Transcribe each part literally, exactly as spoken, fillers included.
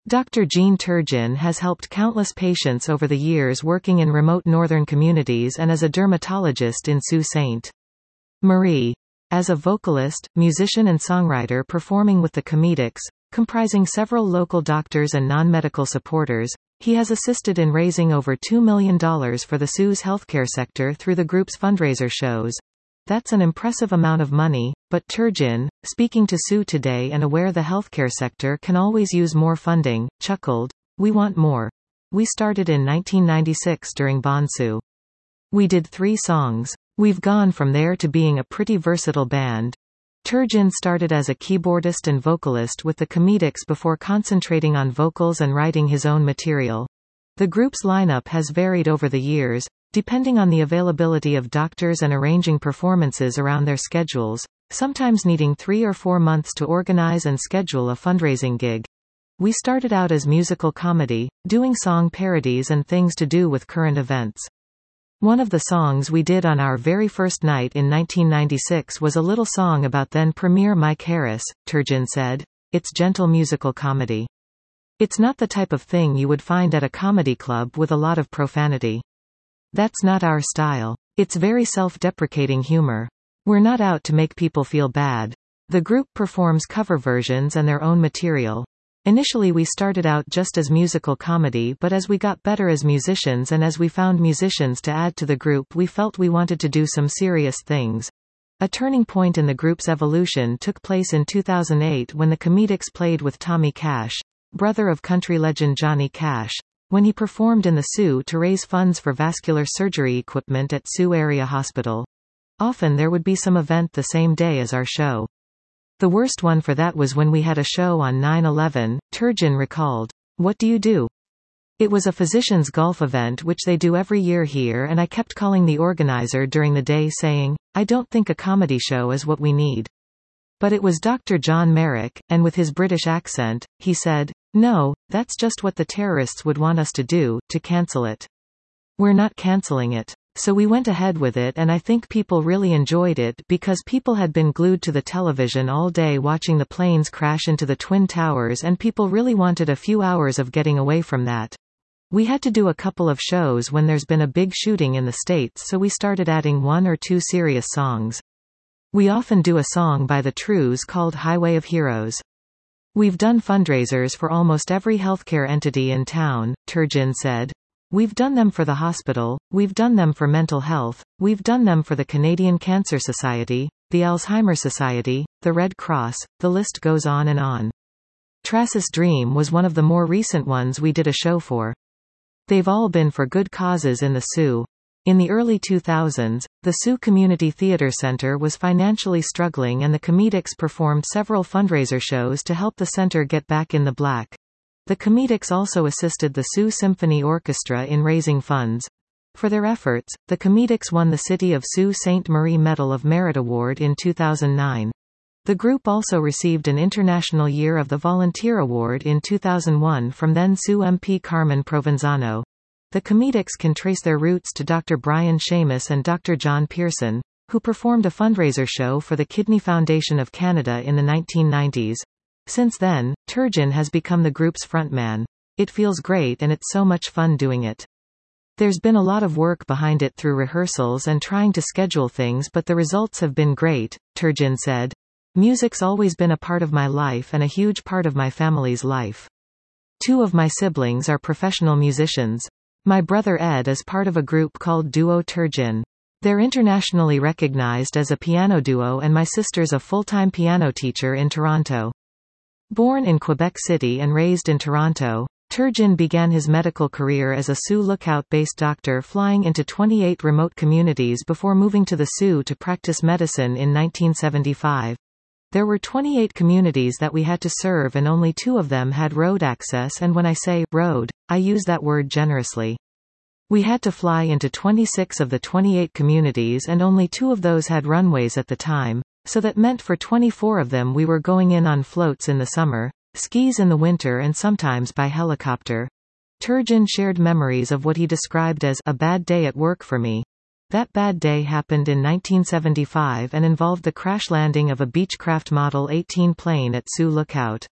Doctor Jean Turgeon has helped countless patients over the years working in remote northern communities and as a dermatologist in Sault Ste. Marie. As a vocalist, musician and songwriter performing with the Comedics, comprising several local doctors and non-medical supporters, he has assisted in raising over two million dollars for the Sault's healthcare sector through the group's fundraiser shows. That's an impressive amount of money, but Turgeon, speaking to Sault today and aware the healthcare sector can always use more funding, chuckled, "We want more. We started in nineteen ninety-six during Bonsu. We did three songs. We've gone from there to being a pretty versatile band." Turgeon started as a keyboardist and vocalist with the Comedics before concentrating on vocals and writing his own material. The group's lineup has varied over the years, depending on the availability of doctors and arranging performances around their schedules, sometimes needing three or four months to organize and schedule a fundraising gig. We started out as musical comedy, doing song parodies and things to do with current events. One of the songs we did on our very first night in nineteen ninety-six was a little song about then Premier Mike Harris, Turgeon said. It's gentle musical comedy. It's not the type of thing you would find at a comedy club with a lot of profanity. That's not our style. It's very self-deprecating humor. We're not out to make people feel bad. The group performs cover versions and their own material. Initially we started out just as musical comedy, but as we got better as musicians and as we found musicians to add to the group, we felt we wanted to do some serious things. A turning point in the group's evolution took place in two thousand eight when the Comedics played with Tommy Cash, brother of country legend Johnny Cash, when he performed in the Sault to raise funds for vascular surgery equipment at Sault Area Hospital. Often there would be some event the same day as our show. The worst one for that was when we had a show on nine eleven, Turgeon recalled. What do you do? It was a physicians' golf event which they do every year here, and I kept calling the organizer during the day saying, I don't think a comedy show is what we need. But it was Doctor John Merrick, and with his British accent, he said, no, that's just what the terrorists would want us to do, to cancel it. We're not canceling it. So we went ahead with it, and I think people really enjoyed it because people had been glued to the television all day watching the planes crash into the Twin Towers, and people really wanted a few hours of getting away from that. We had to do a couple of shows when there's been a big shooting in the States, so we started adding one or two serious songs. We often do a song by the Trews called Highway of Heroes. We've done fundraisers for almost every healthcare entity in town, Turgeon said. We've done them for the hospital, we've done them for mental health, we've done them for the Canadian Cancer Society, the Alzheimer's Society, the Red Cross, the list goes on and on. Tracis Dream was one of the more recent ones we did a show for. They've all been for good causes in the Sault. In the early two thousands, the Sault Community Theatre Centre was financially struggling, and the Comedics performed several fundraiser shows to help the centre get back in the black. The Comedics also assisted the Sault Symphony Orchestra in raising funds. For their efforts, the Comedics won the City of Sault Ste. Marie Medal of Merit Award in two thousand nine. The group also received an International Year of the Volunteer Award in two thousand one from then Sault M P Carmen Provenzano. The Comedics can trace their roots to Doctor Brian Seamus and Doctor John Pearson, who performed a fundraiser show for the Kidney Foundation of Canada in the nineteen nineties. Since then, Turgeon has become the group's frontman. It feels great, and it's so much fun doing it. There's been a lot of work behind it through rehearsals and trying to schedule things, but the results have been great, Turgeon said. Music's always been a part of my life and a huge part of my family's life. Two of my siblings are professional musicians. My brother Ed is part of a group called Duo Turgeon. They're internationally recognized as a piano duo, and my sister's a full-time piano teacher in Toronto. Born in Quebec City and raised in Toronto, Turgeon began his medical career as a Sault Lookout-based doctor, flying into twenty-eight remote communities before moving to the Sault to practice medicine in nineteen seventy-five. There were twenty-eight communities that we had to serve, and only two of them had road access, and when I say road, I use that word generously. We had to fly into twenty-six of the twenty-eight communities, and only two of those had runways at the time. So that meant for twenty-four of them we were going in on floats in the summer, skis in the winter, and sometimes by helicopter. Turgeon shared memories of what he described as a bad day at work for me. That bad day happened in nineteen seventy-five and involved the crash landing of a Beechcraft Model eighteen plane at Sault Lookout.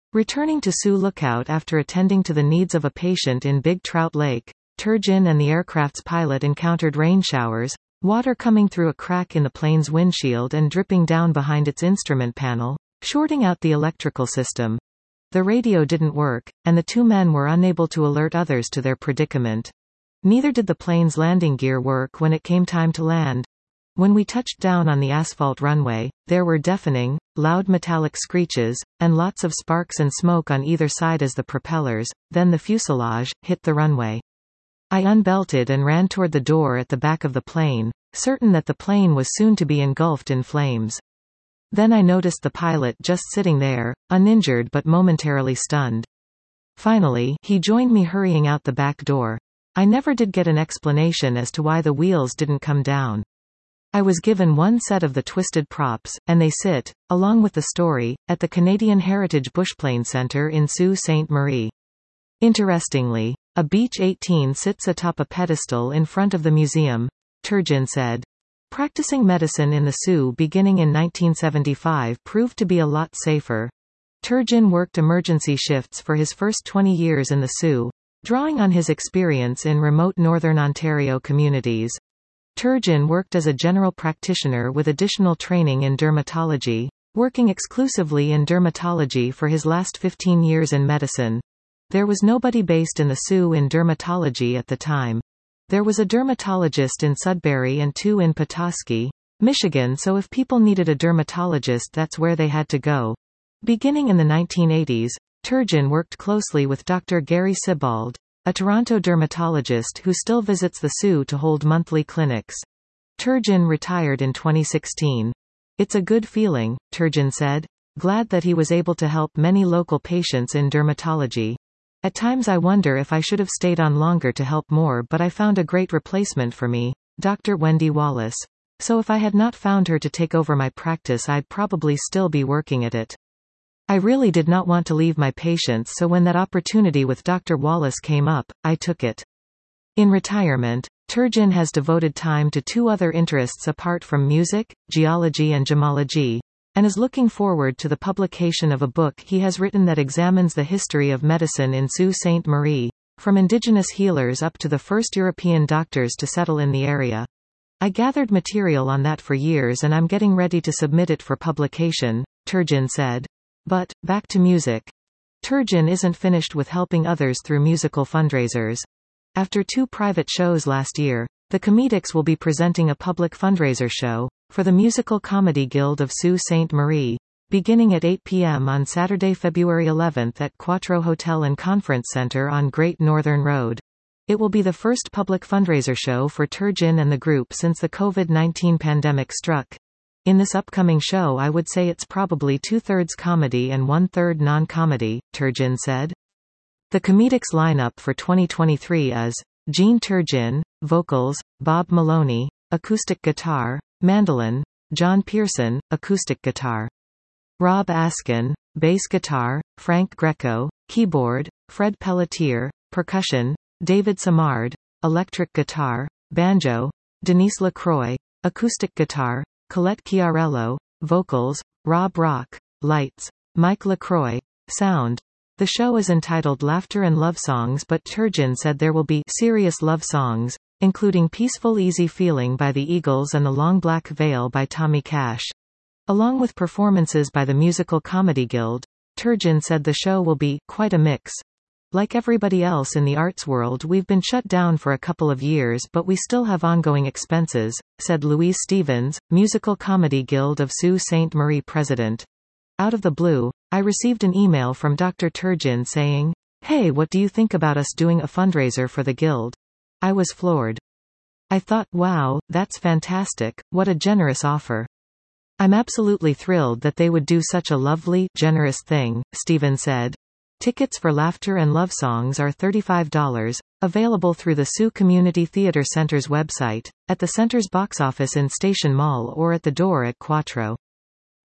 Returning to Sioux Lookout after attending to the needs of a patient in Big Trout Lake, Turgeon and the aircraft's pilot encountered rain showers, water coming through a crack in the plane's windshield and dripping down behind its instrument panel, shorting out the electrical system. The radio didn't work, and the two men were unable to alert others to their predicament. Neither did the plane's landing gear work when it came time to land. When we touched down on the asphalt runway, there were deafening, loud metallic screeches, and lots of sparks and smoke on either side as the propellers, then the fuselage, hit the runway. I unbelted and ran toward the door at the back of the plane, certain that the plane was soon to be engulfed in flames. Then I noticed the pilot just sitting there, uninjured but momentarily stunned. Finally, he joined me hurrying out the back door. I never did get an explanation as to why the wheels didn't come down. I was given one set of the twisted props, and they sit, along with the story, at the Canadian Heritage Bushplane Centre in Sault Ste. Marie. Interestingly, a Beech eighteen sits atop a pedestal in front of the museum, Turgeon said. Practicing medicine in the Sioux beginning in nineteen seventy-five proved to be a lot safer. Turgeon worked emergency shifts for his first twenty years in the Sioux, drawing on his experience in remote northern Ontario communities. Turgeon worked as a general practitioner with additional training in dermatology, working exclusively in dermatology for his last fifteen years in medicine. There was nobody based in the Sioux in dermatology at the time. There was a dermatologist in Sudbury and two in Petoskey, Michigan, so if people needed a dermatologist, that's where they had to go. Beginning in the nineteen eighties, Turgeon worked closely with Doctor Gary Sebald, a Toronto dermatologist who still visits the Sioux to hold monthly clinics. Turgeon retired in twenty sixteen. It's a good feeling, Turgeon said, glad that he was able to help many local patients in dermatology. At times I wonder if I should have stayed on longer to help more, but I found a great replacement for me, Doctor Wendy Wallace. So if I had not found her to take over my practice, I'd probably still be working at it. I really did not want to leave my patients, so when that opportunity with Doctor Wallace came up, I took it. In retirement, Turgeon has devoted time to two other interests apart from music, geology and gemology, and is looking forward to the publication of a book he has written that examines the history of medicine in Sault Ste. Marie, from indigenous healers up to the first European doctors to settle in the area. I gathered material on that for years and I'm getting ready to submit it for publication, Turgeon said. But, back to music. Turgeon isn't finished with helping others through musical fundraisers. After two private shows last year, the Comedics will be presenting a public fundraiser show for the Musical Comedy Guild of Sault Ste. Marie, beginning at eight p m on Saturday, February eleventh at Quattro Hotel and Conference Centre on Great Northern Road. It will be the first public fundraiser show for Turgeon and the group since the COVID nineteen pandemic struck. In this upcoming show, I would say it's probably two-thirds comedy and one-third non-comedy, Turgeon said. The Comedics lineup for twenty twenty-three is Jean Turgeon, vocals, Bob Maloney, acoustic guitar, mandolin, John Pearson, acoustic guitar, Rob Askin, bass guitar, Frank Greco, keyboard, Fred Pelletier, percussion, David Samard, electric guitar, banjo, Denise LaCroix, acoustic guitar, Colette Chiarello, vocals, Rob Rock, lights, Mike LaCroix, sound. The show is entitled Laughter and Love Songs, but Turgeon said there will be serious love songs, including Peaceful Easy Feeling by the Eagles and The Long Black Veil by Tommy Cash. Along with performances by the Musical Comedy Guild, Turgeon said the show will be quite a mix. Like everybody else in the arts world, we've been shut down for a couple of years, but we still have ongoing expenses, said Louise Stevens, Musical Comedy Guild of Sault Ste. Marie president. Out of the blue, I received an email from Doctor Turgeon saying, "Hey, what do you think about us doing a fundraiser for the guild?" I was floored. I thought, wow, that's fantastic, what a generous offer. I'm absolutely thrilled that they would do such a lovely, generous thing, Stevens said. Tickets for Laughter and Love Songs are thirty-five dollars, available through the Sioux Community Theatre Center's website, at the center's box office in Station Mall or at the door at Quattro.